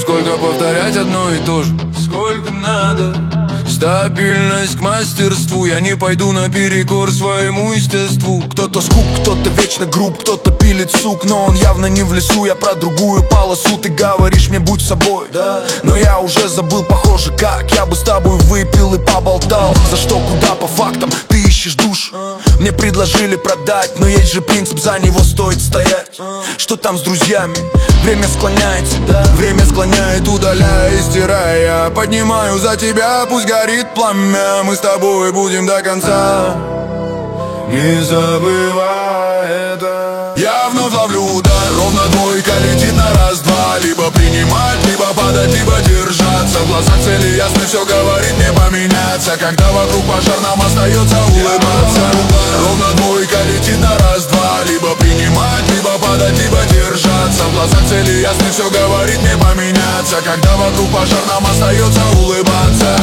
сколько повторять одно и то же? Сколько надо? Стабильность к мастерству. Я не пойду наперекор своему естеству. Кто-то скуп, кто-то вечно груб, кто-то пилит сук, но он явно не в лесу. Я про другую полосу. Ты говоришь мне будь собой, да? Но я уже забыл, похоже, как я бы с тобой выпил и поболтал. За что, куда, по фактам, ты ищешь душ. Мне предложили продать, но есть же принцип, за него стоит стоять. Что там с друзьями? Время склоняется, да? Время склоняет, удаляя и стирая. Я поднимаю за тебя, пусть горит пламя. Мы с тобой будем до конца, не забывай это. Я вновь ловлю удар, ровно двойка летит на раз-два. Либо принимать, либо падать, либо держаться. В глазах цели ясно, все говорит не поменяться. Когда вокруг пожар, нам остается улыбаться. Ровно двойка летит на раз-два. Либо принимать, либо падать, либо держаться. В глазах цели ясно, все говорит не поменяться. Когда вокруг пожар, нам остается улыбаться.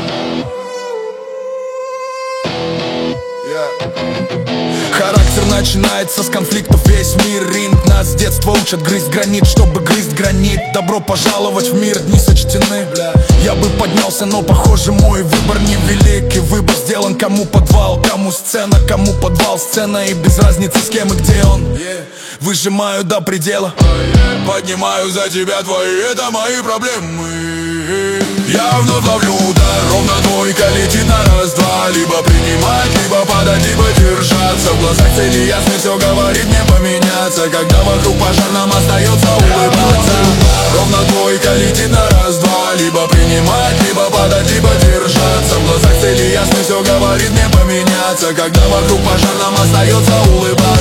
Характер начинается с конфликтов, весь мир ринг. Нас с детства учат грызть гранит, чтобы грызть гранит. Добро пожаловать в мир, дни сочтены, бля. Я бы поднялся, но похоже мой выбор невелик. И выбор сделан, кому подвал, кому сцена, кому подвал. Сцена и без разницы с кем и где он. Выжимаю до предела, поднимаю за тебя твои, это мои проблемы. Я вновь ловлю удар, ровно двойка летит на раз-два. Либо принимать, либо падать, либо держаться. В глазах цели ясно, все говорит не поменяться. Когда вокруг пожар, нам остается улыбаться. Ровно двойка летит на раз-два. Либо принимать, либо падать, либо держаться. В глазах цели ясно, все говорит не поменяться. Когда вокруг пожар, нам остается улыбаться.